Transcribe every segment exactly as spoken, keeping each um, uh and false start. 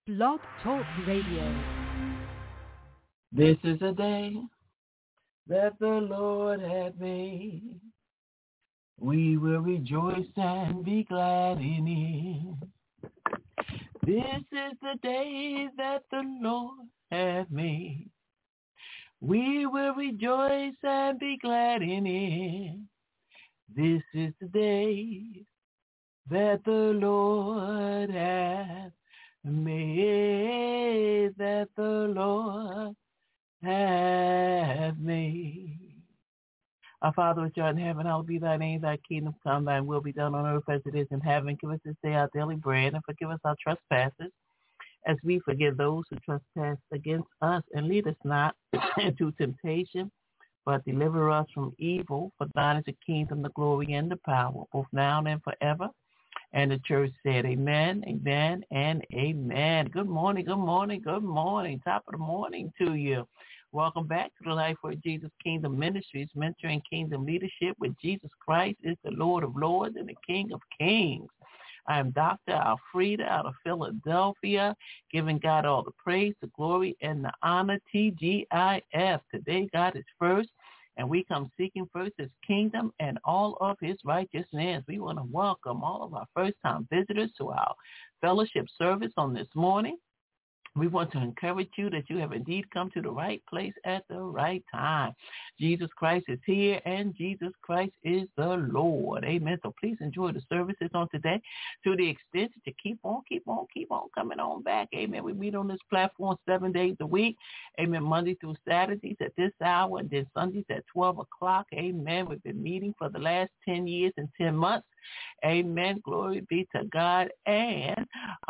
Blog Talk Radio. This is a day that the Lord hath made. We will rejoice and be glad in it. This is the day that the Lord hath made. We will rejoice and be glad in it. This is the day that the Lord hath made, that the Lord hath made. Our Father which art in heaven, hallowed be thy name, thy kingdom come, thy will be done on earth as it is in heaven. Give us this day our daily bread, and forgive us our trespasses, as we forgive those who trespass against us. And lead us not into temptation, but deliver us from evil. For thine is the kingdom, the glory, and the power, both now and forever. And the church said, amen, amen, and amen. Good morning, good morning, good morning. Top of the morning to you. Welcome back to the Life Word Jesus Kingdom Ministries, mentoring kingdom leadership with Jesus Christ is the Lord of Lords and the King of Kings. I am Doctor Alfreda out of Philadelphia, giving God all the praise, the glory, and the honor. T G I F. Today, God is first, and we come seeking first his kingdom and all of his righteousness. We want to welcome all of our first-time visitors to our fellowship service on this morning. We want to encourage you that you have indeed come to the right place at the right time. Jesus Christ is here, and Jesus Christ is the Lord. Amen. So please enjoy the services on today to the extent that you keep on, keep on, keep on coming on back. Amen. We meet on this platform seven days a week. Amen. Monday through Saturdays at this hour, and then Sundays at twelve o'clock. Amen. We've been meeting for the last ten years and ten months. Amen. Glory be to God. And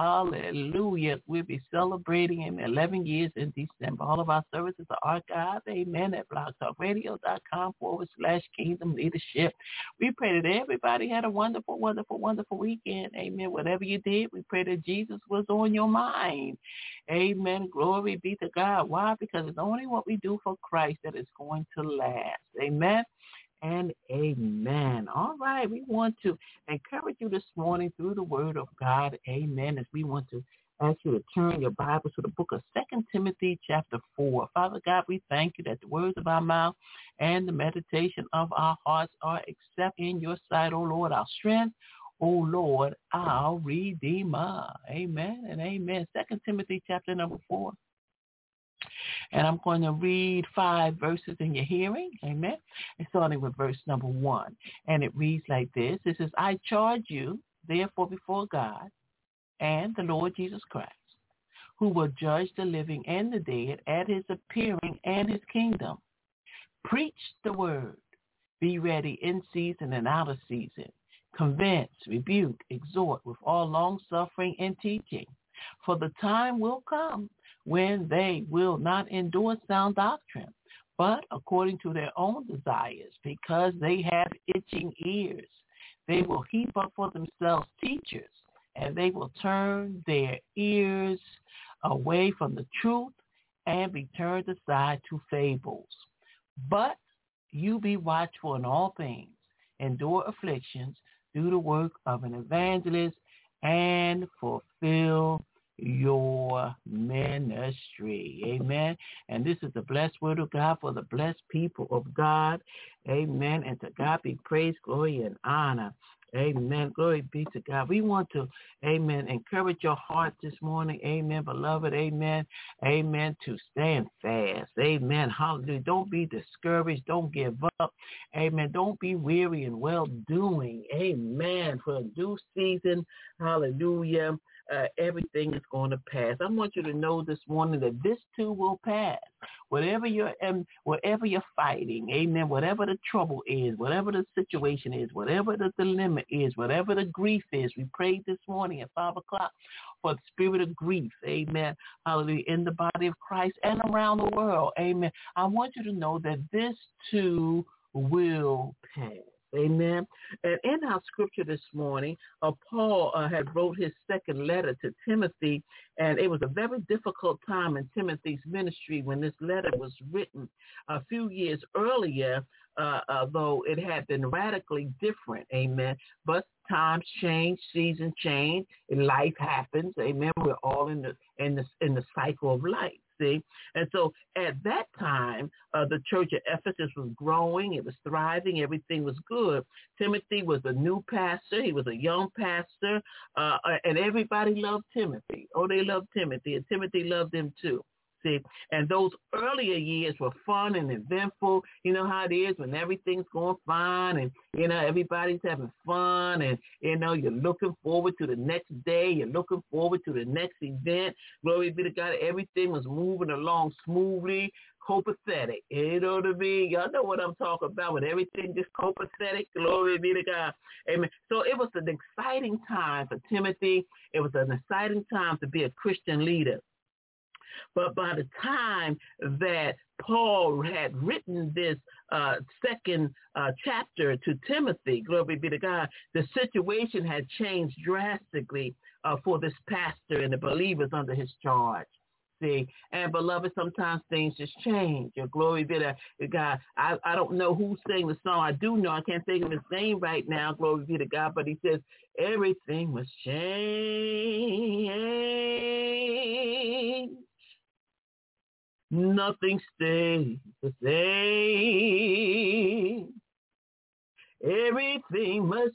hallelujah. We'll be celebrating in eleven years in December. All of our services are archived. Amen. At blogtalkradio.com forward slash kingdom leadership. We pray that everybody had a wonderful, wonderful, wonderful weekend. Amen. Whatever you did, we pray that Jesus was on your mind. Amen. Glory be to God. Why? Because it's only what we do for Christ that is going to last. Amen. And amen. All right. We want to encourage you this morning through the word of God. Amen. As we want to ask you to turn your Bibles to the book of Second Timothy chapter four. Father God, we thank you that the words of our mouth and the meditation of our hearts are accepted in your sight, O Lord, our strength. O Lord, our Redeemer. Amen and amen. Second Timothy chapter number four. And I'm going to read five verses in your hearing. Amen. And starting with verse number one. And it reads like this. It says, I charge you, therefore, before God and the Lord Jesus Christ, who will judge the living and the dead at his appearing and his kingdom. Preach the word. Be ready in season and out of season. Convince, rebuke, exhort with all long-suffering and teaching. For the time will come when they will not endure sound doctrine, but according to their own desires, because they have itching ears, they will heap up for themselves teachers, and they will turn their ears away from the truth and be turned aside to fables. But you be watchful in all things, endure afflictions, do the work of an evangelist, and fulfill your ministry. Amen. And this is the blessed word of God for the blessed people of God. Amen. And to God be praise, glory, and honor. Amen. Glory be to God. We want to, amen, encourage your heart this morning. Amen, beloved. Amen. Amen. To stand fast. Amen. Hallelujah. Don't be discouraged. Don't give up. Amen. Don't be weary in well-doing. Amen. For a due season. Hallelujah. Uh, everything is going to pass. I want you to know this morning that this too will pass. Whatever you're, um, whatever you're fighting, amen, whatever the trouble is, whatever the situation is, whatever the dilemma is, whatever the grief is, we prayed this morning at five o'clock for the spirit of grief, amen, hallelujah, in the body of Christ and around the world, amen. I want you to know that this too will pass. Amen. And in our scripture this morning, uh, Paul uh, had wrote his second letter to Timothy, and it was a very difficult time in Timothy's ministry when this letter was written. A few years earlier, uh, uh, though it had been radically different, amen. But times change, seasons change, and life happens, amen. We're all in the in the in the cycle of life. See? And so at that time, uh, the church at Ephesus was growing. It was thriving. Everything was good. Timothy was a new pastor. He was a young pastor, uh, and everybody loved Timothy. Oh, they loved Timothy, and Timothy loved them too. See, and those earlier years were fun and eventful. You know how it is when everything's going fine and, you know, everybody's having fun and, you know, you're looking forward to the next day. You're looking forward to the next event. Glory be to God. Everything was moving along smoothly, copacetic. You know what I mean? Y'all know what I'm talking about when everything just copacetic. Glory be to God. Amen. So it was an exciting time for Timothy. It was an exciting time to be a Christian leader. But by the time that Paul had written this uh, second uh, chapter to Timothy, glory be to God, the situation had changed drastically uh, for this pastor and the believers under his charge. See, and beloved, sometimes things just change. Your glory be to God. I, I don't know who sang the song. I do know. I can't think of his name right now. Glory be to God. But he says, everything must change. Nothing stays the same. Everything must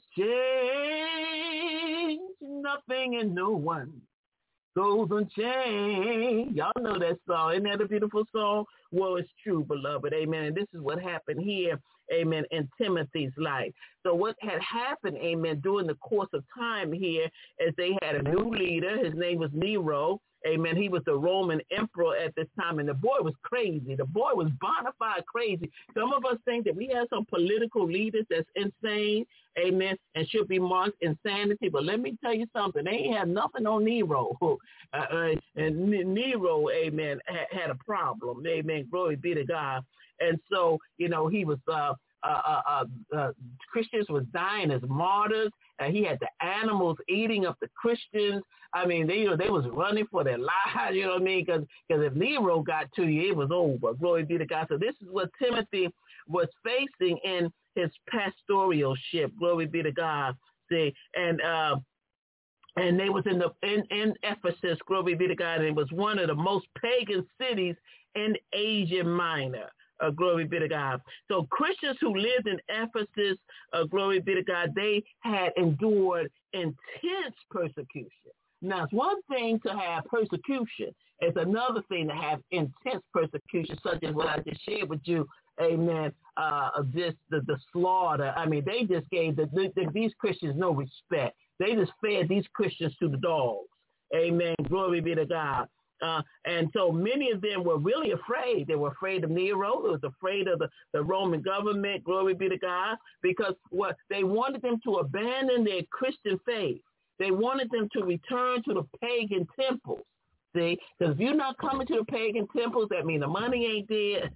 change. Nothing and no one goes unchanged. Y'all know that song. Isn't that a beautiful song? Well, it's true, beloved. Amen. And this is what happened here, amen, in Timothy's life. So what had happened, amen, during the course of time here is they had a new leader. His name was Nero. Amen. He was the Roman emperor at this time, and the boy was crazy. The boy was bona fide crazy. Some of us think that we have some political leaders that's insane, amen, and should be marked insanity. But let me tell you something. They ain't have nothing on Nero. Uh, uh, and Nero, amen, had, had a problem. Amen. Glory be to God. And so, you know, he was uh, Uh, uh, uh, uh, Christians was dying as martyrs. Uh, he had the animals eating up the Christians. I mean, they, you know, they was running for their lives, you know what I mean? Because if Nero got to you, it was over. Glory be to God. So this is what Timothy was facing in his pastoralship. Glory be to God. See, and uh, and they was in the in, in Ephesus. Glory be to God. And it was one of the most pagan cities in Asia Minor. Uh, glory be to God. So Christians who lived in Ephesus, uh, glory be to God, they had endured intense persecution. Now, it's one thing to have persecution. It's another thing to have intense persecution, such as what I just shared with you, amen, uh, this, the, the slaughter. I mean, they just gave the, the, the, these Christians no respect. They just fed these Christians to the dogs. Amen. Glory be to God. Uh, and so many of them were really afraid. They were afraid of Nero. They was afraid of the, the Roman government, glory be to God, because what they wanted them to abandon their Christian faith. They wanted them to return to the pagan temples. See, because if you're not coming to the pagan temples, that means the money ain't there.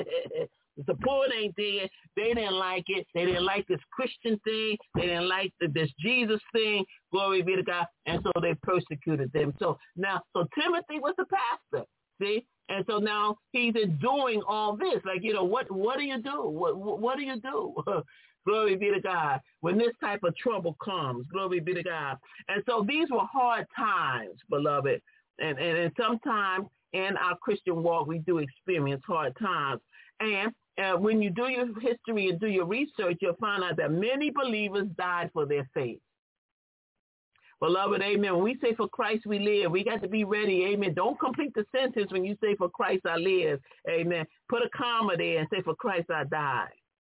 The support ain't there. They didn't like it. They didn't like this Christian thing. They didn't like the, this Jesus thing. Glory be to God. And so they persecuted them. So now, so Timothy was the pastor, see? And so now he's doing all this. Like, you know, what, what do you do? What, what do you do? Glory be to God. When this type of trouble comes, glory be to God. And so these were hard times, beloved. And, and, and sometimes in our Christian walk, we do experience hard times. And uh, when you do your history and do your research, you'll find out that many believers died for their faith. Beloved, amen. When we say for Christ we live, we got to be ready, amen. Don't complete the sentence when you say for Christ I live, amen. Put a comma there and say for Christ I die.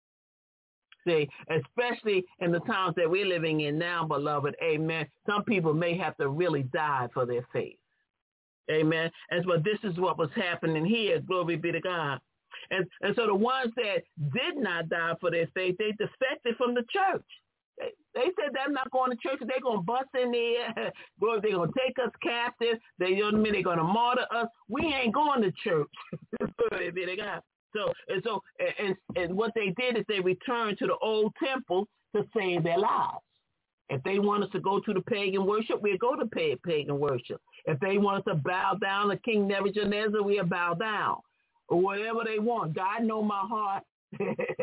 See, especially in the times that we're living in now, beloved, amen. Some people may have to really die for their faith. Amen. And so this is what was happening here. Glory be to God. And, and so the ones that did not die for their faith, they defected from the church. They, they said they're not going to church. They're going to bust in there. They're going to take us captive. They, you know what I mean? They're going to martyr us. We ain't going to church. Glory be to God. So, and so, and, and what they did is they returned to the old temple to save their lives. If they want us to go to the pagan worship, we'll go to pagan worship. If they want us to bow down to King Nebuchadnezzar, we'll bow down. Or whatever they want. God know my heart.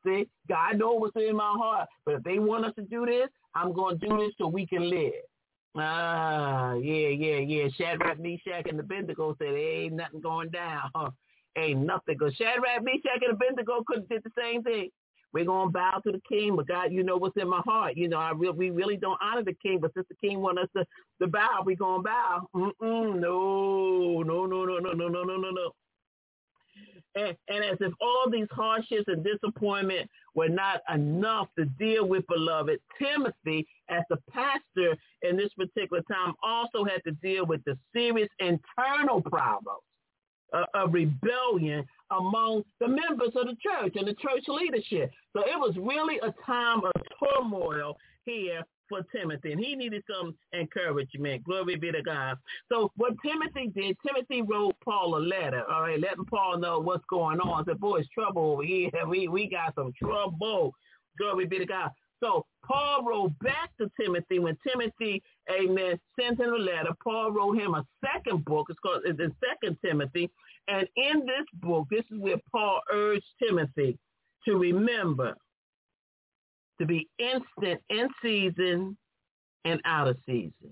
See, God knows what's in my heart. But if they want us to do this, I'm going to do this so we can live. Ah, yeah, yeah, yeah. Shadrach, Meshach, and Abednego said, there ain't nothing going down. Huh? Ain't nothing. Because Shadrach, Meshach, and Abednego could have did the same thing. We're going to bow to the king, but God, you know what's in my heart. You know, I re- we really don't honor the king, but since the king wants us to, to bow, we're going to bow. Mm-mm, no, no, no, no, no, no, no, no, no, no. And, and as if all these hardships and disappointment were not enough to deal with, beloved, Timothy, as the pastor in this particular time, also had to deal with the serious internal problems uh, of rebellion among the members of the church and the church leadership. So it was really a time of turmoil here for Timothy, and he needed some encouragement. Glory be to God. So what Timothy did, Timothy wrote Paul a letter, all right, letting Paul know what's going on. Said, boy, it's trouble over here. We, we got some trouble. Glory be to God. So Paul wrote back to Timothy when Timothy, amen, sent him a letter. Paul wrote him a second book. It's called it's Second Timothy. And in this book, this is where Paul urged Timothy to remember to be instant in season and out of season.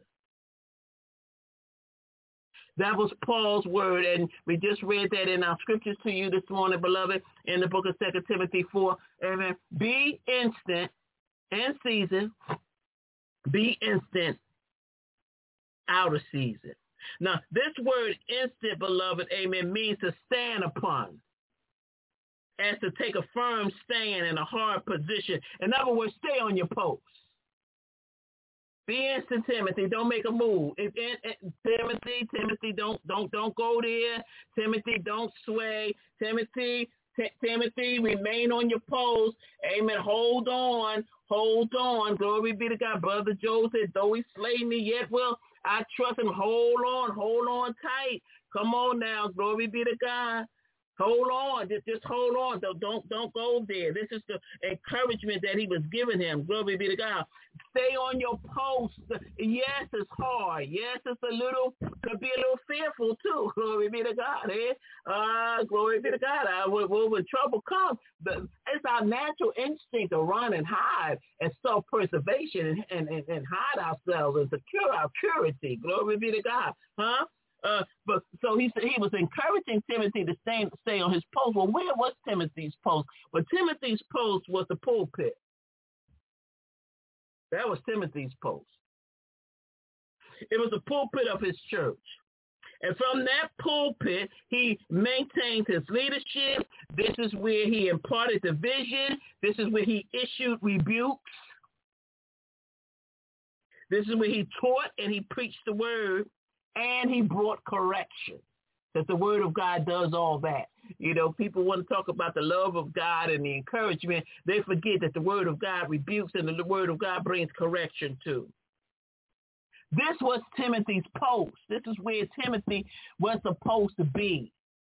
That was Paul's word, and we just read that in our scriptures to you this morning, beloved, in the book of Second Timothy four. Amen. Be instant in season, be instant out of season. Now, this word instant, beloved, amen, means to stand upon, as to take a firm stand in a hard position. In other words, stay on your post. Be instant, Timothy. Don't make a move. If, if, if, Timothy, Timothy, don't don't don't go there. Timothy, don't sway. Timothy, t- Timothy, remain on your post. Amen. Hold on, hold on. Glory be to God. Brother Joe said, though he slay me, yet will I trust him. Hold on, hold on tight. Come on now. Glory be to God. Hold on. Just, just hold on. Don't, don't, don't go there. This is the encouragement that he was giving him. Glory be to God. Stay on your post. Yes, it's hard. Yes, it's a little, could be a little fearful too. Glory be to God. Eh? Uh, glory be to God. Uh, when, when trouble comes, the, it's our natural instinct to run and hide and self-preservation and, and, and hide ourselves and secure our purity. Glory be to God. Huh? Uh, but so he he was encouraging Timothy to stay stay on his post. Well, where was Timothy's post? Well, Timothy's post was the pulpit. That was Timothy's post. It was the pulpit of his church. And from that pulpit, he maintained his leadership. This is where he imparted the vision. This is where he issued rebukes. This is where he taught and he preached the word. And he brought correction, that the word of God does all that. You know, people want to talk about the love of God and the encouragement. They forget that the word of God rebukes and the word of God brings correction too. This was Timothy's post. This is where Timothy was supposed to be.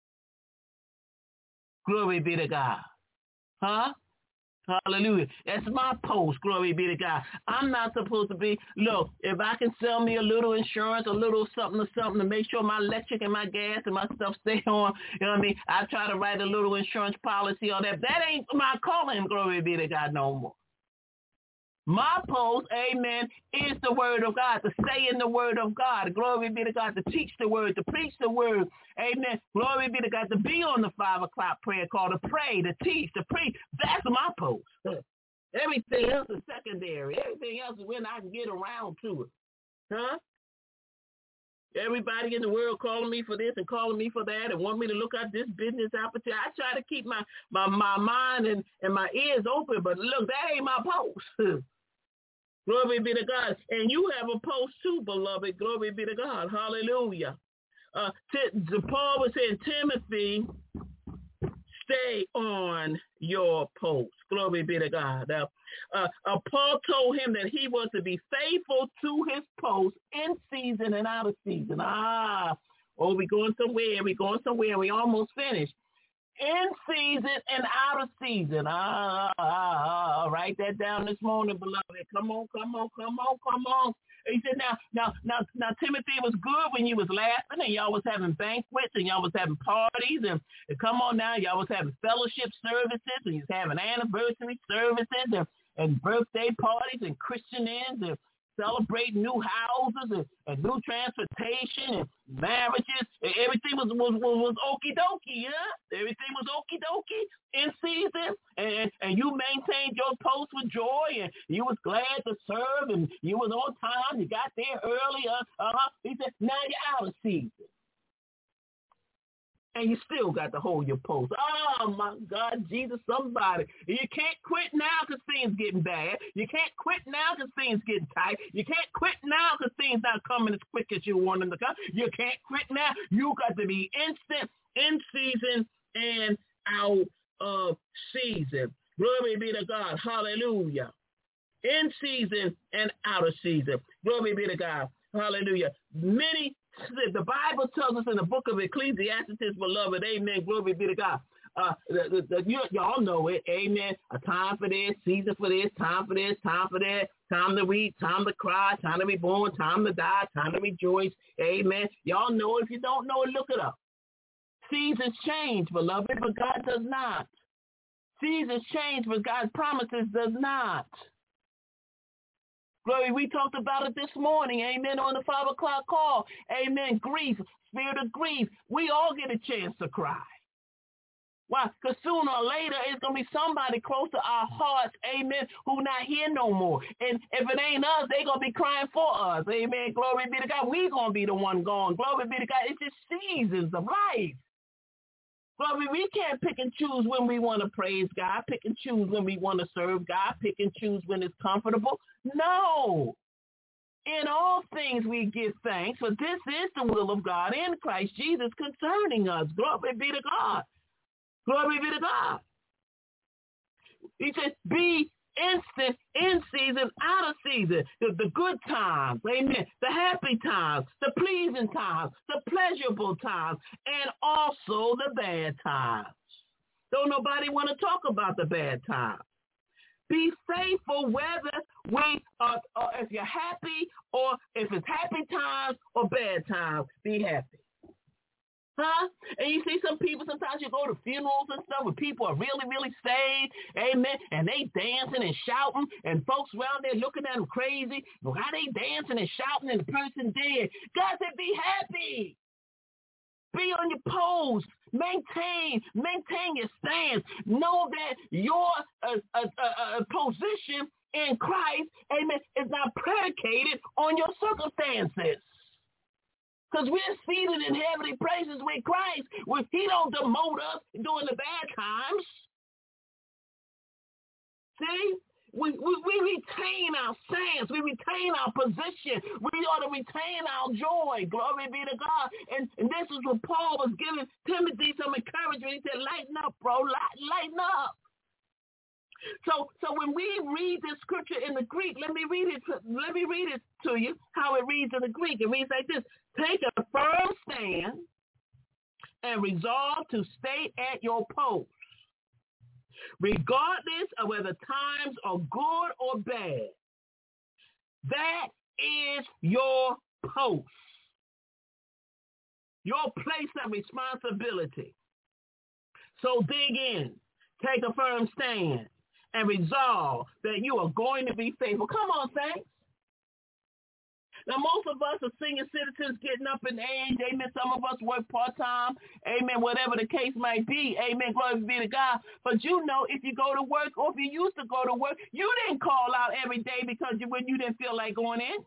Glory be to God. Huh? Hallelujah. That's my post. Glory be to God. I'm not supposed to be, look, if I can sell me a little insurance, a little something or something to make sure my electric and my gas and my stuff stay on, you know what I mean? I try to write a little insurance policy on that. That ain't my calling. Glory be to God no more. My post, amen, is the word of God, to stay in the word of God. Glory be to God, to teach the word, to preach the word. Amen. Glory be to God, to be on the five o'clock prayer call, to pray, to teach, to preach. That's my post. Everything else is secondary. Everything else is when I can get around to it. Huh? Everybody in the world calling me for this and calling me for that and want me to look at this business opportunity. I try to keep my, my, my mind and, and my ears open, but look, that ain't my post. Glory be to God. And you have a post too, beloved. Glory be to God. Hallelujah. Uh, t- Paul was saying, Timothy, stay on your post. Glory be to God. Uh, uh, uh, Paul told him that he was to be faithful to his post in season and out of season. Ah, oh, we going somewhere. We going somewhere. We almost finished. In season and out of season. Ah, ah, ah, write that down this morning, beloved. Come on, come on, come on, come on. He said, now, now, now, now, Timothy, it was good when you was laughing and y'all was having banquets and y'all was having parties and, and come on now, y'all was having fellowship services and you was having anniversary services and, and birthday parties and Christian ends and celebrating new houses and, and new transportation and marriages. And everything was was was, was okie dokie, yeah. Everything was okie dokie in season, and and you maintained your post with joy, and you was glad to serve, and you was on time. You got there early. Uh huh. He said, now you're out of season. And you still got to hold your post. Oh, my God, Jesus, somebody. You can't quit now because things getting bad. You can't quit now because things getting tight. You can't quit now because things not coming as quick as you want them to come. You can't quit now. You got to be instant, in season, and out of season. Glory be to God. Hallelujah. In season and out of season. Glory be to God. Hallelujah. Many The Bible tells us in the book of Ecclesiastes, beloved, amen, glory be to God. Uh, the, the, the, you, y'all know it, amen, a time for this, season for this, time for this, time for that, time to weep, time to cry, time to be born, time to die, time to rejoice, amen. Y'all know it. If you don't know it, look it up. Seasons change, beloved, but God does not. Seasons change, but God's promises does not. Glory, we talked about it this morning, amen, on the five o'clock call. Amen, grief, spirit of grief. We all get a chance to cry. Why? Because sooner or later, it's going to be somebody close to our hearts, amen, who not here no more. And if it ain't us, they going to be crying for us, amen. Glory be to God. We going to be the one gone. Glory be to God. It's just seasons of life. Glory, we can't pick and choose when we want to praise God, pick and choose when we want to serve God, pick and choose when it's comfortable. No. In all things we give thanks, for this is the will of God in Christ Jesus concerning us. Glory be to God. Glory be to God. He says, be instant, in season, out of season. The, the good times, amen. The happy times, the pleasing times, the pleasurable times, and also the bad times. Don't nobody want to talk about the bad times. Be faithful whether we are, or if you're happy or if it's happy times or bad times, be happy. Huh? And you see some people, sometimes you go to funerals and stuff where people are really, really saved, amen, and they dancing and shouting, and folks around there looking at them crazy. Why they dancing and shouting and the person dead? God said, be happy. Be on your post. Maintain, maintain your stance. Know that your uh, uh, uh, uh, position in Christ, amen, is not predicated on your circumstances. Because we're seated in heavenly places with Christ. When he don't demote us during the bad times. See? We, we, we retain our stance. We retain our position. We ought to retain our joy. Glory be to God. And, and this is what Paul was giving Timothy some encouragement. He said, lighten up, bro. Light, lighten up. So, so when we read this scripture in the Greek, let me read it. Let me read it to you. How it reads in the Greek. It reads like this: take a firm stand and resolve to stay at your post, regardless of whether times are good or bad. That is your post, your place of responsibility. So dig in, take a firm stand, and resolve that you are going to be faithful. Come on, saints. Now, most of us are senior citizens getting up in age. Amen. Some of us work part-time. Amen. Whatever the case might be. Amen. Glory be to God. But you know, if you go to work or if you used to go to work, you didn't call out every day because you, when you didn't feel like going in.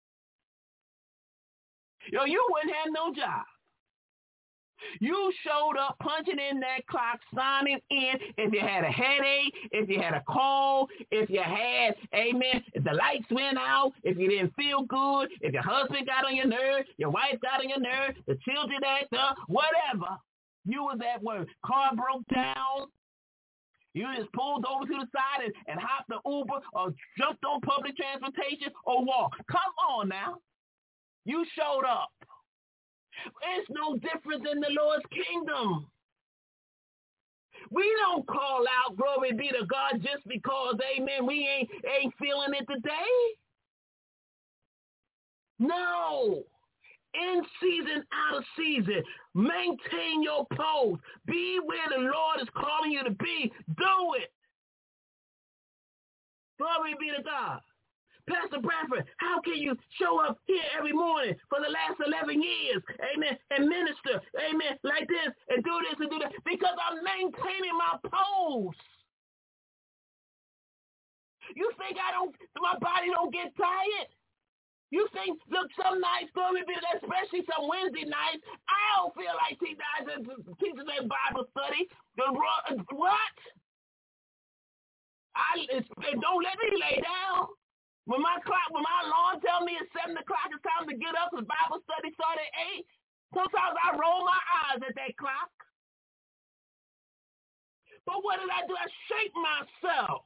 Yo, you wouldn't have no job. You showed up punching in that clock, signing in. If you had a headache, if you had a cold, if you had, amen, if the lights went out, if you didn't feel good, if your husband got on your nerve, your wife got on your nerve, the children act up, whatever, you was at work. Car broke down. You just pulled over to the side and, and hopped the Uber or jumped on public transportation or walked. Come on now. You showed up. It's no different than the Lord's kingdom. We don't call out, glory be to God, just because, amen, we ain't, ain't feeling it today. No. In season, out of season. Maintain your post. Be where the Lord is calling you to be. Do it. Glory be to God. Pastor Bradford, how can you show up here every morning for the last eleven years, amen, and minister, amen, like this, and do this and do that? Because I'm maintaining my post. You think I don't, my body don't get tired? You think, look, some nights, glory be to God, especially some Wednesday nights, I don't feel like teaching a Bible study. What? I don't let me lay down. When my clock, when my alarm tells me it's seven o'clock, it's time to get up because Bible study started at eight. Sometimes I roll my eyes at that clock. But what did I do? I shake myself.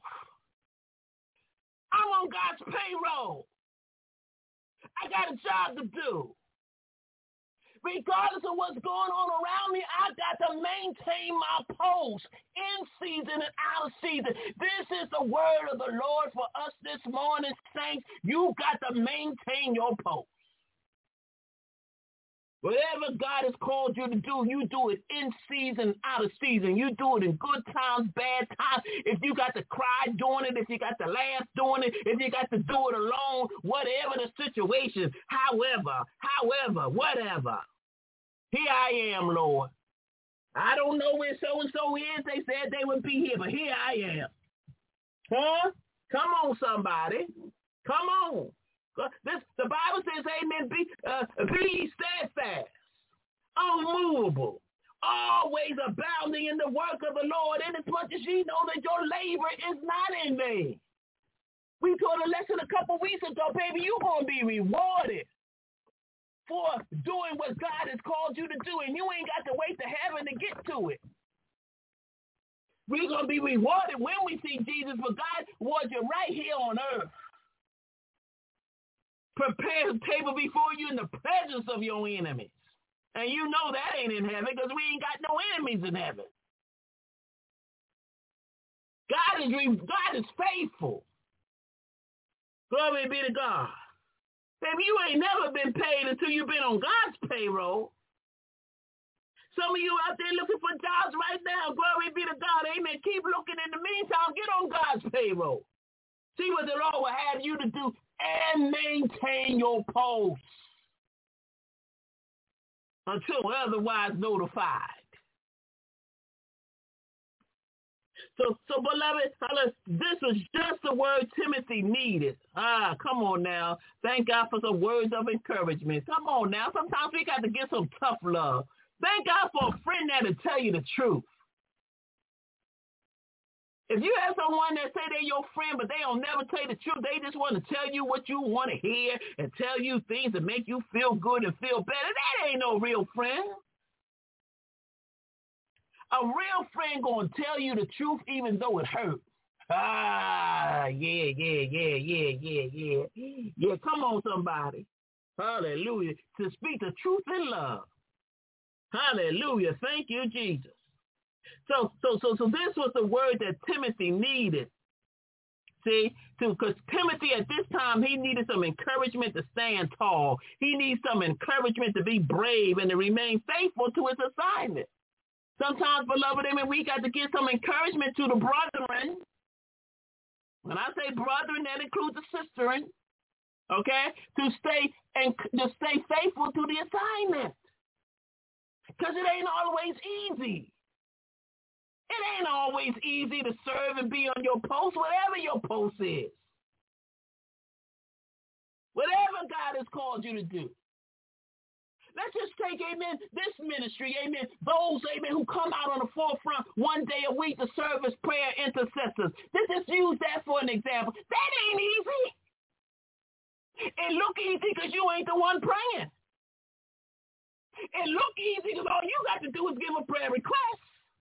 I'm on God's payroll. I got a job to do. Regardless of what's going on around me, I got to maintain my post in season and out of season. This is the word of the Lord for us this morning, saints. You got to maintain your post. Whatever God has called you to do, you do it in season, out of season. You do it in good times, bad times. If you got to cry doing it, if you got to laugh doing it, if you got to do it alone, whatever the situation, however, however, whatever. Here I am, Lord. I don't know where so-and-so is. They said they would be here, but here I am. Huh? Come on, somebody. Come on. This, the Bible says, amen, be, uh, be steadfast, unmovable, always abounding in the work of the Lord, inasmuch as ye know that your labor is not in vain. We taught a lesson a couple weeks ago, baby, you're going to be rewarded for doing what God has called you to do, and you ain't got to wait to heaven to get to it. We're going to be rewarded when we see Jesus, but God wants you right here on earth. Prepare a table before you in the presence of your enemies. And you know that ain't in heaven because we ain't got no enemies in heaven. God is, God is faithful. Glory be to God. Baby, you ain't never been paid until you've been on God's payroll. Some of you out there looking for jobs right now, glory be to God, amen. Keep looking. In the meantime, get on God's payroll. See what the Lord will have you to do and maintain your post until otherwise notified. So, so beloved, this is just the word Timothy needed. Ah, come on now. Thank God for some words of encouragement. Come on now. Sometimes we got to get some tough love. Thank God for a friend that'll tell you the truth. If you have someone that say they're your friend, but they don't never tell you the truth, they just want to tell you what you want to hear and tell you things that make you feel good and feel better, that ain't no real friend. A real friend going to tell you the truth even though it hurts. Ah, yeah, yeah, yeah, yeah, yeah, yeah. Yeah, come on, somebody. Hallelujah. To speak the truth in love. Hallelujah. Thank you, Jesus. So, so, so, so this was the word that Timothy needed. See, because Timothy at this time, he needed some encouragement to stand tall. He needs some encouragement to be brave and to remain faithful to his assignment. Sometimes, beloved, I mean, we got to give some encouragement to the brethren. When I say brethren, that includes the sisterin, okay, to stay and to stay faithful to the assignment. Because it ain't always easy. It ain't always easy to serve and be on your post, whatever your post is. Whatever God has called you to do. Let's just take, amen, this ministry, amen, those, amen, who come out on the forefront one day a week to serve as prayer intercessors. Let's just use that for an example. That ain't easy. It look easy because you ain't the one praying. It look easy because all you got to do is give a prayer request.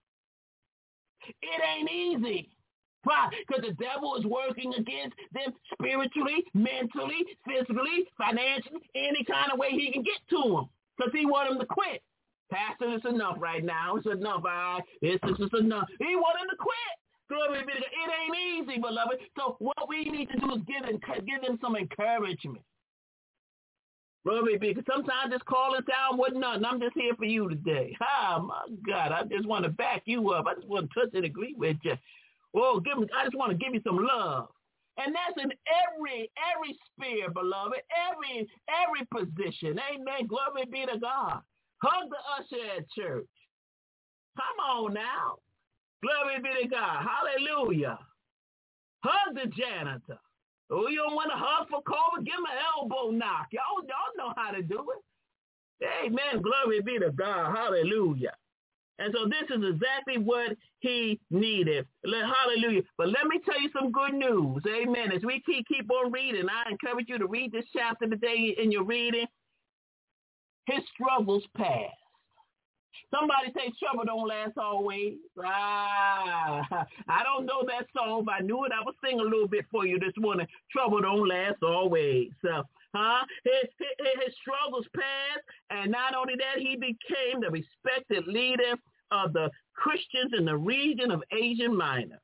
It ain't easy. Why? Because the devil is working against them spiritually, mentally, physically, financially, any kind of way he can get to them. Because he want them to quit. Pastor, it's enough right now. It's enough. All right. It's, it's, it's enough. He want them to quit. Glory be to God. It ain't easy, beloved. So what we need to do is give them, give them some encouragement. Glory be. Because sometimes just calling down wasn't nothing. I'm just here for you today. Ah, my God. I just want to back you up. I just want to touch and agree with you. Oh, give me. I just want to give you some love. And that's in every, every sphere, beloved, every, every position. Amen. Glory be to God. Hug the usher at church. Come on now. Glory be to God. Hallelujah. Hug the janitor. Oh, you don't want to hug for COVID? Give him an elbow knock. Y'all, y'all know how to do it. Amen. Glory be to God. Hallelujah. And so this is exactly what he needed. Hallelujah. But let me tell you some good news. Amen. As we keep, keep on reading, I encourage you to read this chapter today in your reading. His struggles passed. Somebody say trouble don't last always. Ah, I don't know that song, but I knew it. I would sing a little bit for you this morning. Trouble don't last always. Uh, huh? His, his, his struggles passed, and not only that, he became the respected leader of the Christians in the region of Asia Minor.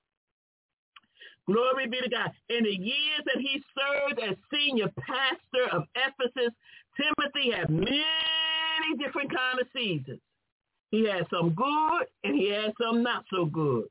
Glory be to God. In the years that he served as senior pastor of Ephesus, Timothy had many different kind of seasons. He had some good, and he had some not so good.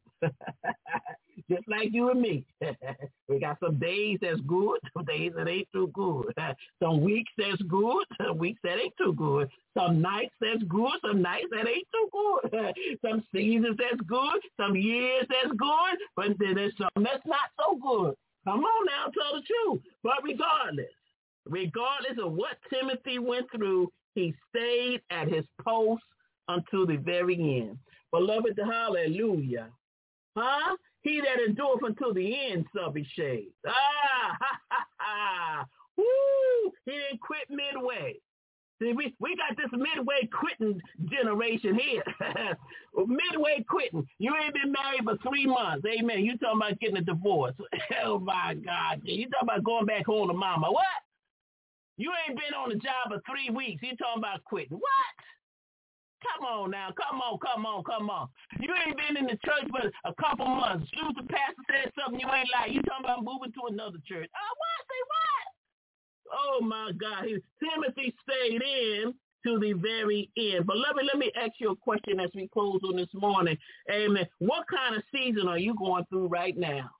Just like you and me. We got some days that's good, some days that ain't too good. Some weeks that's good, some weeks that ain't too good. Some nights that's good, some nights that ain't too good. Some seasons that's good, some years that's good, but then there's some that's not so good. Come on now, tell the truth. But regardless, regardless of what Timothy went through, he stayed at his post until the very end. Beloved, hallelujah. Huh? He that endureth until the end shall be saved. Ah, ha, ha, ha. Woo! He didn't quit midway. See, we, we got this midway quitting generation here. Midway quitting. You ain't been married for three months. Amen. You talking about getting a divorce. Oh, my God. You talking about going back home to mama. What? You ain't been on the job for three weeks. You talking about quitting. What? Come on now. Come on, come on, come on. You ain't been in the church for a couple months. Soon as the pastor said something you ain't like, you talking about moving to another church. Oh, what? Say what? Oh, my God. He, Timothy stayed in to the very end. Beloved, let me ask you a question as we close on this morning. Amen. What kind of season are you going through right now?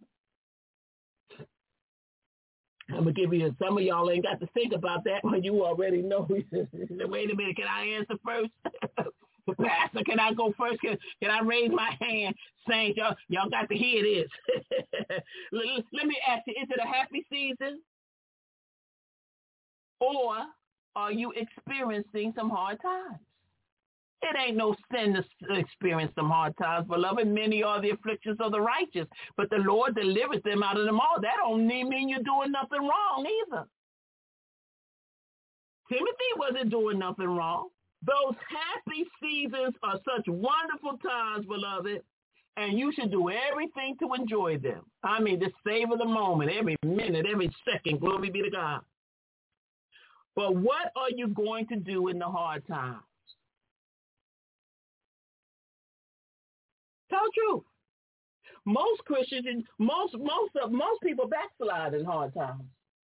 I'm going to give you, some of y'all ain't got to think about that, but you already know. Wait a minute, can I answer first? Pastor, can I go first? Can, can I raise my hand? Saints, y'all, y'all got to hear this. let, let me ask you, is it a happy season? Or are you experiencing some hard times? It ain't no sin to experience some hard times, beloved. Many are the afflictions of the righteous, but the Lord delivers them out of them all. That don't mean you're doing nothing wrong either. Timothy wasn't doing nothing wrong. Those happy seasons are such wonderful times, beloved, and you should do everything to enjoy them. I mean, just savor the moment, every minute, every second. Glory be to God. But what are you going to do in the hard times? Tell the truth. Most Christians, most most of most people backslide in hard times.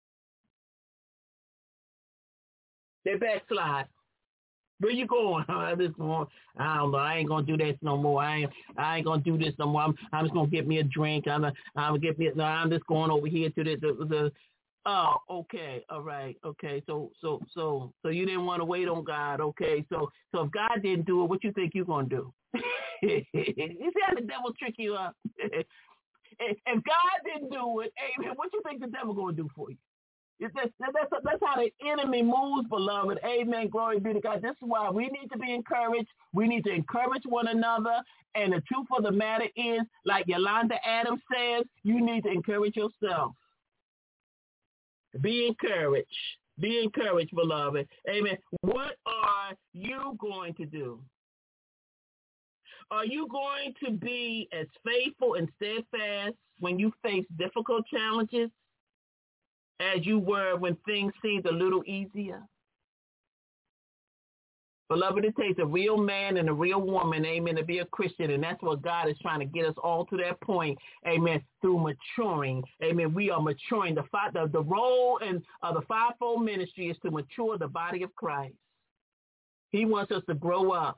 They backslide. Where you going? Oh, this one, I don't know. I ain't gonna do this no more. I ain't. I ain't gonna do this no more. I'm, I'm just gonna get me a drink. I'm. A, I'm gonna get me. No, I'm just going over here to the, the the. Oh, okay, all right, okay. So so so so you didn't want to wait on God, okay? So so if God didn't do it, what you think you're gonna do? You see how the devil trick you up? If God didn't do it, amen, what you think the devil gonna do for you? That's, that's, that's how the enemy moves, beloved. Amen. Glory be to God. This is why we need to be encouraged. We need to encourage one another. And the truth of the matter is, like Yolanda Adams says, you need to encourage yourself. Be encouraged. Be encouraged, beloved. Amen. What are you going to do? Are you going to be as faithful and steadfast when you face difficult challenges as you were when things seemed a little easier? Beloved, it takes a real man and a real woman, amen, to be a Christian, and that's what God is trying to get us all to that point, amen, through maturing. Amen. We are maturing. The, the, the role and uh, the fivefold ministry is to mature the body of Christ. He wants us to grow up.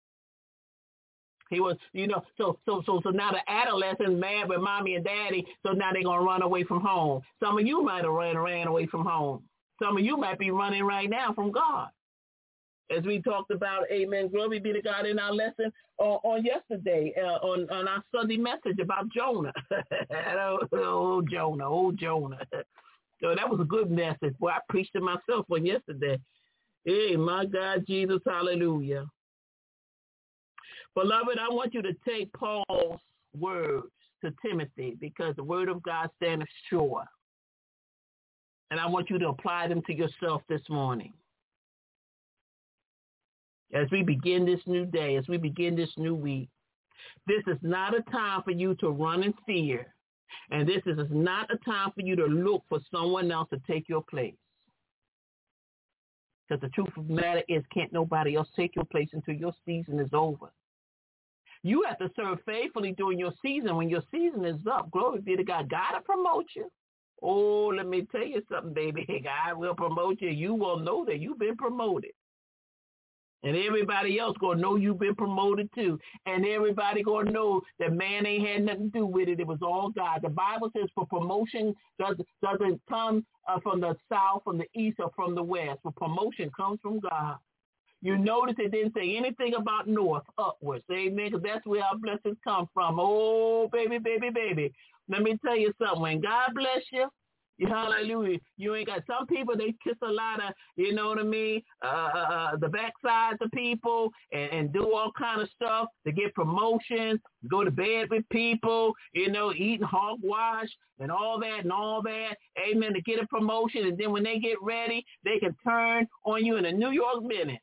He was, you know, so so so so now the adolescents mad with mommy and daddy, so now they're gonna run away from home. Some of you might have ran ran away from home. Some of you might be running right now from God. As we talked about, amen, glory be to God in our lesson on, on yesterday, uh, on, on our Sunday message about Jonah. oh, oh, Jonah, oh, Jonah. So that was a good message. Boy, I preached it myself on yesterday. Hey, my God, Jesus, hallelujah. Beloved, I want you to take Paul's words to Timothy because the word of God stands sure. And I want you to apply them to yourself this morning. As we begin this new day, as we begin this new week, this is not a time for you to run in fear. And this is not a time for you to look for someone else to take your place. Because the truth of the matter is, can't nobody else take your place until your season is over. You have to serve faithfully during your season. When your season is up, glory be to God, God will promote you. Oh, let me tell you something, baby. God will promote you. You will know that you've been promoted. And everybody else going to know you've been promoted too. And everybody going to know that man ain't had nothing to do with it. It was all God. The Bible says for promotion doesn't, doesn't come uh, from the south, from the east, or from the west. For promotion comes from God. You notice it didn't say anything about north, upwards. Amen, because that's where our blessings come from. Oh, baby, baby, baby. Let me tell you something. When God bless you, you hallelujah, you ain't got, some people, they kiss a lot of, you know what I mean, uh, uh, the backsides of people and, and do all kind of stuff to get promotions, go to bed with people, you know, eating hogwash and all that and all that, amen, to get a promotion. And then when they get ready, they can turn on you in a New York minute.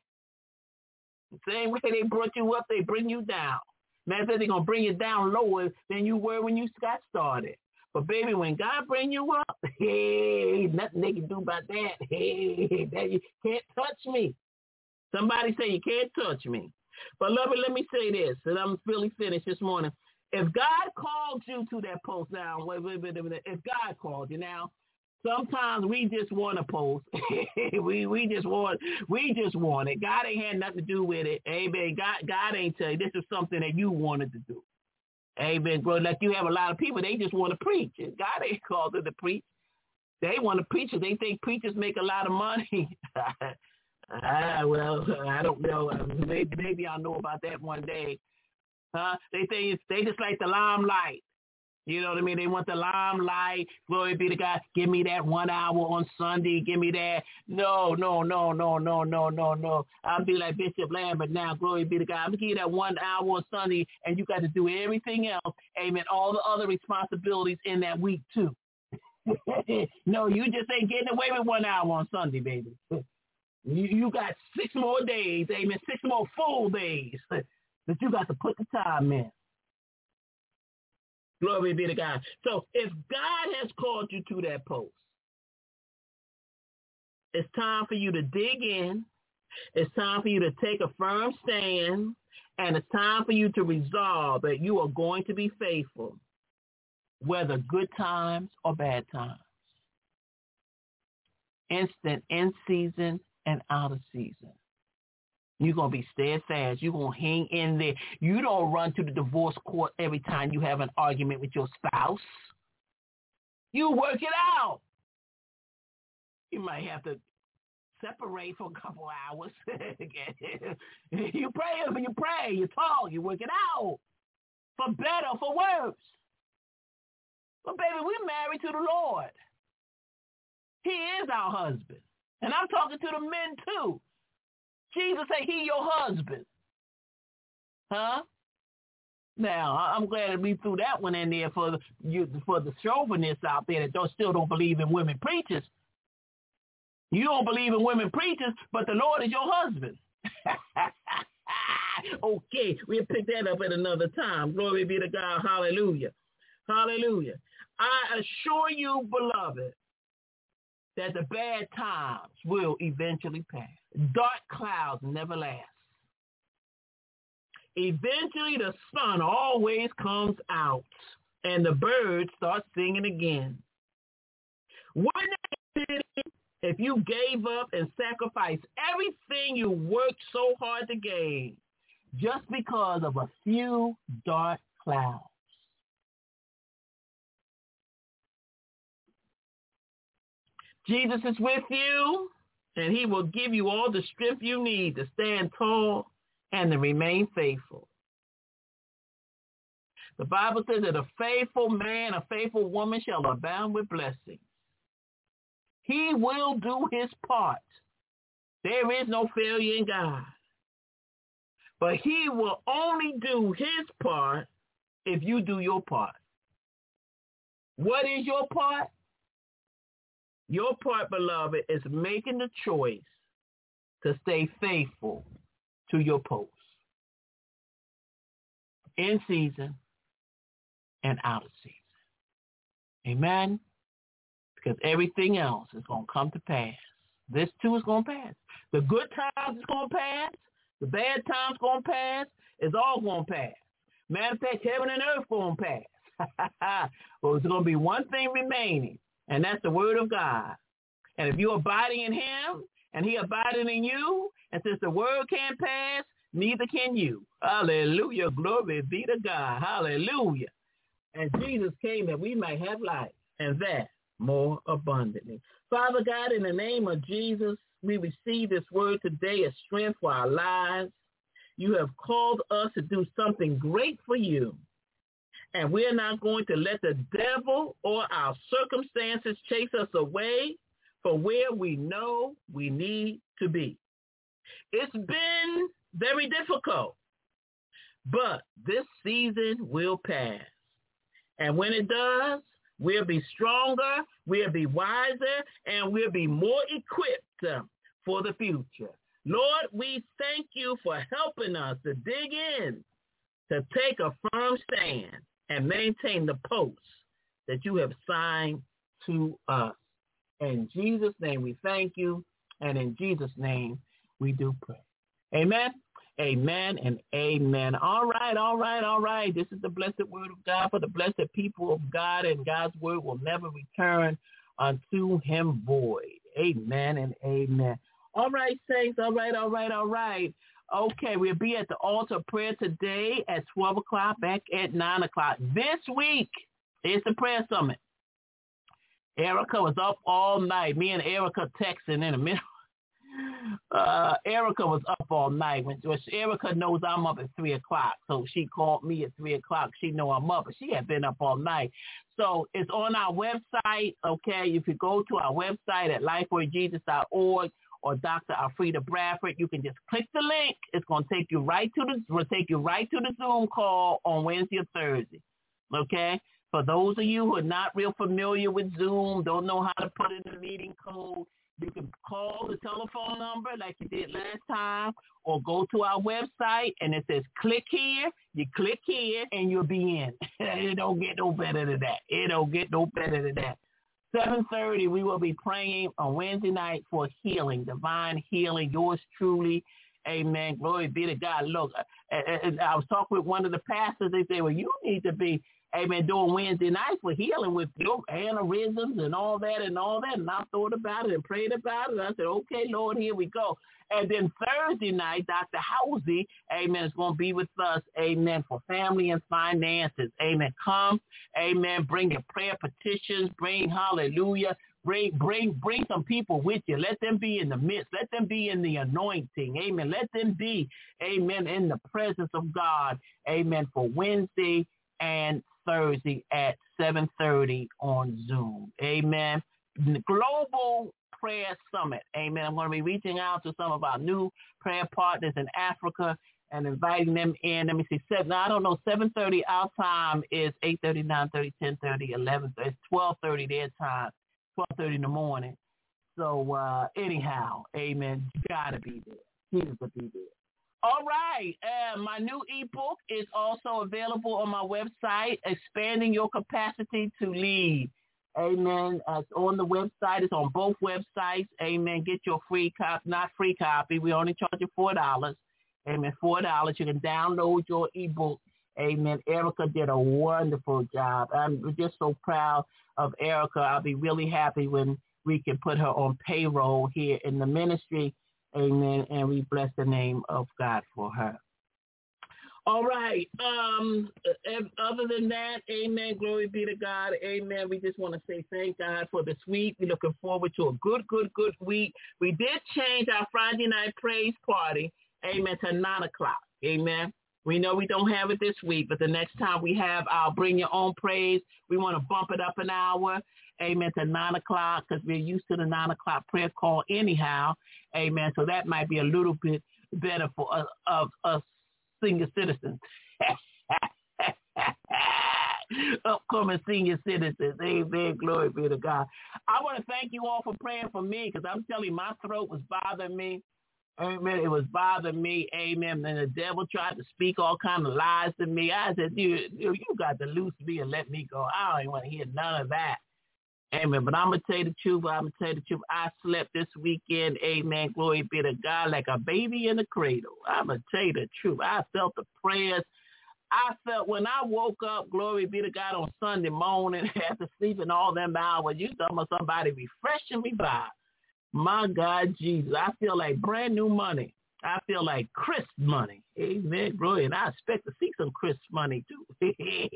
The same way they brought you up, they bring you down. Man said they're going to bring you down lower than you were when you got started. But, baby, when God bring you up, hey, nothing they can do about that. Hey, that you can't touch me. Somebody say you can't touch me. But, beloved, let me say this, and I'm really finished this morning. If God called you to that post now, wait, wait, wait, wait, if God called you now, sometimes we just want to post. we we just want we just want it. God ain't had nothing to do with it. Amen. God God ain't tell you. This is something that you wanted to do. Amen. Bro, like you have a lot of people, they just want to preach. God ain't called them to preach. They want to preach. They think preachers make a lot of money. ah, well, I don't know. Maybe, maybe I'll know about that one day. Huh? They think they just like the limelight. You know what I mean? They want the limelight. Glory be to God. Give me that one hour on Sunday. Give me that. No, no, no, no, no, no, no, no. I'll be like Bishop Lambert now. Glory be to God. I'm going to give you that one hour on Sunday, and you got to do everything else. Amen. All the other responsibilities in that week, too. No, you just ain't getting away with one hour on Sunday, baby. You, you got six more days. Amen. Six more full days that you got to put the time in. Glory be to God. So if God has called you to that post, it's time for you to dig in. It's time for you to take a firm stand. And it's time for you to resolve that you are going to be faithful, whether good times or bad times. Instant, in season, and out of season. You're going to be steadfast. You're going to hang in there. You don't run to the divorce court every time you have an argument with your spouse. You work it out. You might have to separate for a couple hours. You pray, you pray, you talk, you work it out. For better, for worse. But baby, we're married to the Lord. He is our husband. And I'm talking to the men too. Jesus said he your husband. Huh? Now, I'm glad that we threw that one in there for the, you, for the chauvinists out there that don't, still don't believe in women preachers. You don't believe in women preachers, but the Lord is your husband. Okay, we'll pick that up at another time. Glory be to God. Hallelujah. Hallelujah. I assure you, beloved, that the bad times will eventually pass. Dark clouds never last. eventually the sun always comes out and the birds start singing again. Wouldn't it be if you gave up and sacrificed everything you worked so hard to gain just because of a few dark clouds? Jesus is with you, and he will give you all the strength you need to stand tall and to remain faithful. The Bible says that a faithful man, a faithful woman shall abound with blessings. He will do his part. There is no failure in God. But he will only do his part if you do your part. What is your part? Your part, beloved, is making the choice to stay faithful to your post. In season and out of season. Amen? Because everything else is going to come to pass. This too is going to pass. The good times is going to pass. The bad times going to pass. It's all going to pass. Matter of fact, heaven and earth going to pass. Well, there's going to be one thing remaining, and that's the word of God. And if you're abiding in him, and he abiding in you, and since the word can't pass, neither can you. Hallelujah. Glory be to God. Hallelujah. And Jesus came that we might have life, and that more abundantly. Father God, in the name of Jesus, we receive this word today as strength for our lives. You have called us to do something great for you. And we're not going to let the devil or our circumstances chase us away from where we know we need to be. It's been very difficult, but this season will pass. And when it does, we'll be stronger, we'll be wiser, and we'll be more equipped uh, for the future. Lord, we thank you for helping us to dig in, to take a firm stand, and maintain the posts that you have signed to us. In Jesus' name we thank you, and in Jesus' name we do pray. Amen, amen, and amen. All right, all right, all right. This is the blessed word of God for the blessed people of God, and God's word will never return unto him void. Amen and amen. All right, saints, all right, all right, all right. Okay, we'll be at the altar of prayer today at twelve o'clock, back at nine o'clock. This week is the prayer summit. Erica was up all night. Me and Erica texting in the middle. Uh, Erica was up all night. When, when Erica knows I'm up at three o'clock, so she called me at three o'clock. She know I'm up, but she had been up all night. So it's on our website, okay? If you go to our website at life word jesus dot org or Doctor Alfreda Bradford, you can just click the link. It's going to take you right to the will take you right to the Zoom call on Wednesday or Thursday, okay? For those of you who are not real familiar with Zoom, don't know how to put in the meeting code, you can call the telephone number like you did last time, or go to our website and it says click here. You click here and you'll be in. It don't get no better than that. It don't get no better than that. seven thirty, we will be praying on Wednesday night for healing, divine healing. Yours truly. Amen. Glory be to God. Look, I, I, I was talking with one of the pastors. They said, well, you need to be, amen, doing Wednesday night for healing with your aneurysms and all that and all that. And I thought about it and prayed about it. And I said, okay, Lord, here we go. And then Thursday night, Doctor Housey, amen, is going to be with us, amen, for family and finances. Amen. Come, amen, bring your prayer petitions, bring hallelujah. Bring, bring, bring some people with you. Let them be in the midst. Let them be in the anointing. Amen. Let them be, amen, in the presence of God. Amen. For Wednesday and Thursday at seven thirty on Zoom. Amen. The Global Prayer Summit. Amen. I'm going to be reaching out to some of our new prayer partners in Africa and inviting them in. Let me see. Seven, now, I don't know. seven thirty our time is eight thirty, nine thirty, ten thirty, eleven thirty. It's twelve thirty their time. twelve thirty in the morning. So uh, anyhow, amen, you got to be there. Jesus will be there. All right. Uh, my new ebook is also available on my website, Expanding Your Capacity to Lead. Amen. Uh, it's on the website. It's on both websites. Amen. Get your free copy, not free copy. We only charge you four dollars. Amen. four dollars. You can download your ebook. Amen. Erica did a wonderful job. I'm just so proud of Erica. I'll be really happy when we can put her on payroll here in the ministry. Amen. And we bless the name of God for her. All right. Um, other than that, amen. Glory be to God. Amen. We just want to say thank God for this week. We're looking forward to a good, good, good week. We did change our Friday night praise party, amen, to nine o'clock. Amen. We know we don't have it this week, but the next time we have our Bring Your Own Praise, we want to bump it up an hour, amen, to nine o'clock because we're used to the nine o'clock prayer call anyhow, amen. So that might be a little bit better for us, of us senior citizens. Upcoming senior citizens. Amen. Glory be to God. I want to thank you all for praying for me because I'm telling you, my throat was bothering me. Amen. It was bothering me. Amen. And the devil tried to speak all kind of lies to me. I said, dude, you got to loose me and let me go. I don't even want to hear none of that. Amen. But I'm going to tell you the truth. I'm going to tell you the truth. I slept this weekend. Amen. Glory be to God like a baby in a cradle. I'm going to tell you the truth. I felt the prayers. I felt when I woke up, glory be to God, on Sunday morning after sleeping all them hours, you talking about somebody refreshing me by. My God, Jesus, I feel like brand new money. I feel like crisp money. Amen, glory. And I expect to see some crisp money, too.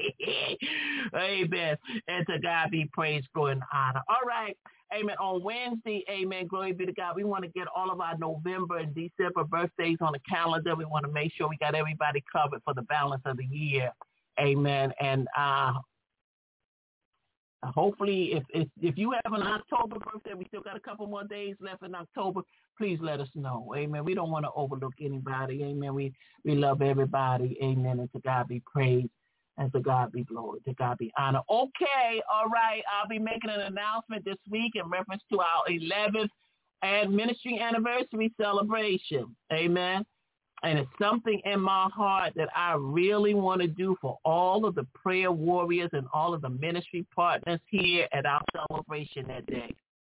Amen. And to God be praise, glory, and honor. All right. Amen. On Wednesday, amen, glory be to God, we want to get all of our November and December birthdays on the calendar. We want to make sure we got everybody covered for the balance of the year. Amen. And uh hopefully, if, if if you have an October birthday, we still got a couple more days left in October, please let us know. Amen. We don't want to overlook anybody. Amen. We we love everybody. Amen. And to God be praised. And to God be glory. To God be honor. Okay. All right. I'll be making an announcement this week in reference to our eleventh and ministry anniversary celebration. Amen. And it's something in my heart that I really want to do for all of the prayer warriors and all of the ministry partners here at our celebration that day.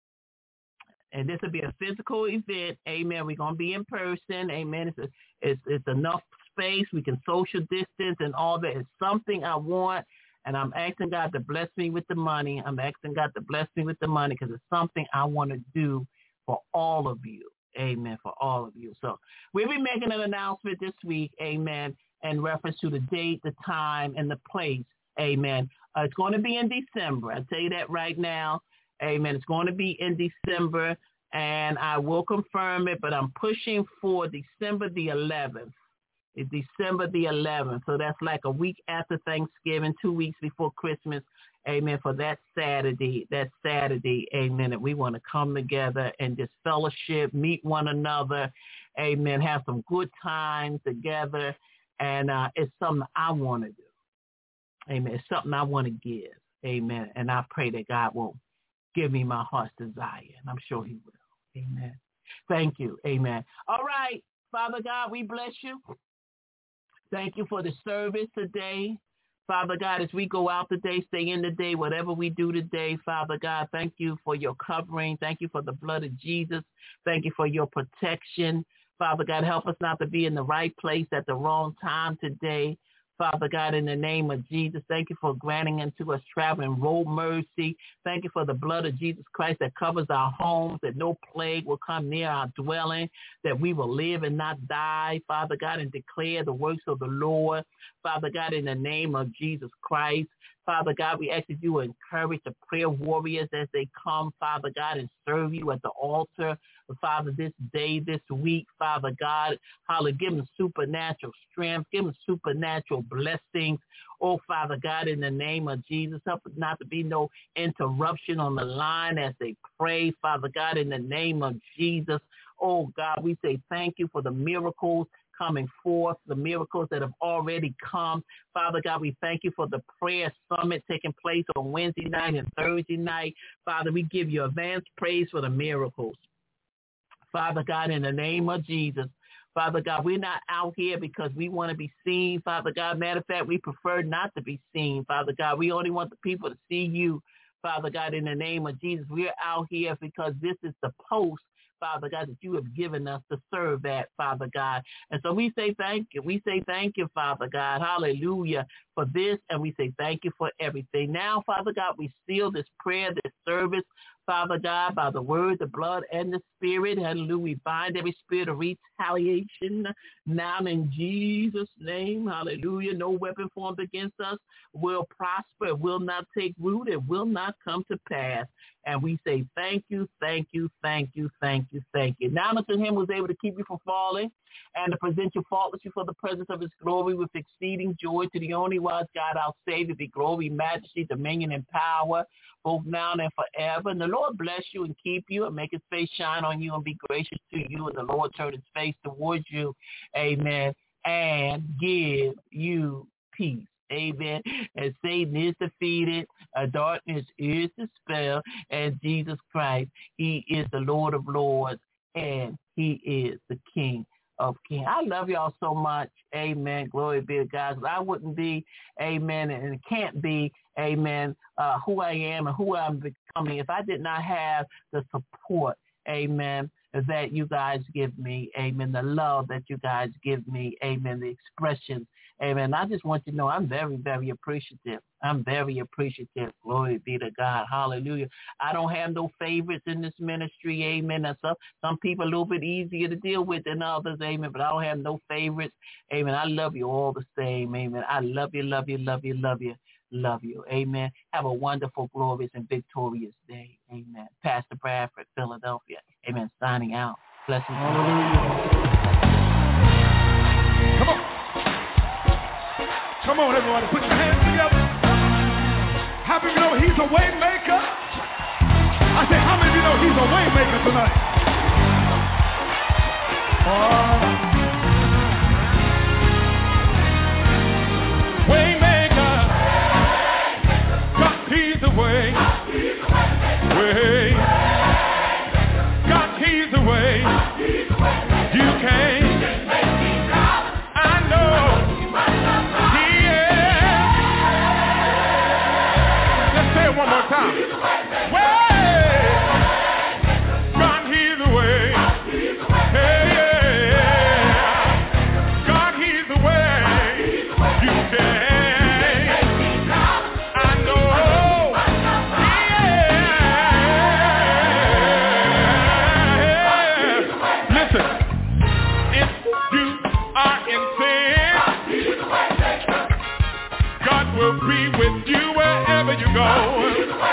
And this will be a physical event. Amen. We're going to be in person. Amen. It's, a, it's, it's enough space. We can social distance and all that. It's something I want. And I'm asking God to bless me with the money. I'm asking God to bless me with the money because it's something I want to do for all of you. Amen, for all of you. So we'll be making an announcement this week, amen, in reference to the date, the time, and the place, amen. Uh, it's going to be in December. I'll tell you that right now, amen. It's going to be in December, and I will confirm it, but I'm pushing for December the eleventh. It's December the eleventh, so that's like a week after Thanksgiving, two weeks before Christmas. Amen, for that Saturday, that Saturday, amen, that we want to come together and just fellowship, meet one another, amen, have some good time together, and uh, it's something I want to do, amen, it's something I want to give, amen, and I pray that God will give me my heart's desire, and I'm sure he will, amen. Thank you, amen. All right, Father God, we bless you. Thank you for the service today. Father God, as we go out today, stay in the day, whatever we do today, Father God, thank you for your covering. Thank you for the blood of Jesus. Thank you for your protection. Father God, help us not to be in the right place at the wrong time today. Father God, in the name of Jesus, thank you for granting unto us traveling road mercy. Thank you for the blood of Jesus Christ that covers our homes, that no plague will come near our dwelling, that we will live and not die, Father God, and declare the works of the Lord. Father God, in the name of Jesus Christ, Father God, we ask that you encourage the prayer warriors as they come, Father God, and serve you at the altar. Father, this day, this week, Father God, hallelujah, give them supernatural strength, give them supernatural blessings. Oh, Father God, in the name of Jesus, help us not to be no interruption on the line as they pray, Father God, in the name of Jesus. Oh, God, we say thank you for the miracles coming forth, the miracles that have already come. Father God, we thank you for the prayer summit taking place on Wednesday night and Thursday night. Father, we give you advanced praise for the miracles. Father God, in the name of Jesus, Father God, we're not out here because we want to be seen. Father God, matter of fact, we prefer not to be seen. Father God, we only want the people to see you. Father God, in the name of Jesus, we're out here because this is the post, Father God, that you have given us to serve that, Father God. And so we say thank you. We say thank you, Father God. Hallelujah for this. And we say thank you for everything. Now, Father God, we seal this prayer, this service, Father God, by the word, the blood, and the spirit. Hallelujah. We bind every spirit of retaliation now in Jesus' name. Hallelujah. No weapon formed against us will prosper. It will not take root. It will not come to pass. And we say thank you, thank you, thank you, thank you, thank you. Now unto him who was able to keep you from falling and to present you faultless before the presence of his glory with exceeding joy, to the only wise God, our Savior, be glory, majesty, dominion, and power, both now and forever. And the Lord bless you and keep you and make his face shine on you and be gracious to you. And the Lord turn his face towards you, amen, and give you peace. Amen. And Satan is defeated. Uh, darkness is dispelled. And Jesus Christ, he is the Lord of lords. And he is the King of kings. I love y'all so much. Amen. Glory be to God. I wouldn't be, amen, and can't be, amen, uh, who I am and who I'm becoming if I did not have the support, amen, that you guys give me, amen, the love that you guys give me, amen, the expressions, amen. I just want you to know I'm very, very appreciative. I'm very appreciative. Glory be to God. Hallelujah. I don't have no favorites in this ministry, amen. And some, some people a little bit easier to deal with than others, amen, but I don't have no favorites, amen. I love you all the same, amen. I love you, love you, love you, love you. Love you. Amen. Have a wonderful, glorious, and victorious day. Amen. Pastor Bradford, Philadelphia. Amen. Signing out. Blessings. Hallelujah. Come on. Come on, everybody. Put your hands together. How many of you know he's a way maker? I say, how many of you know he's a way maker tonight? Oh. Way maker. He's the way, way, God, he's the way, you can, I know, he is. Let's say it one more time. Way, God, he's the way, hey, God, he's the way, you can. Will be with you wherever you go.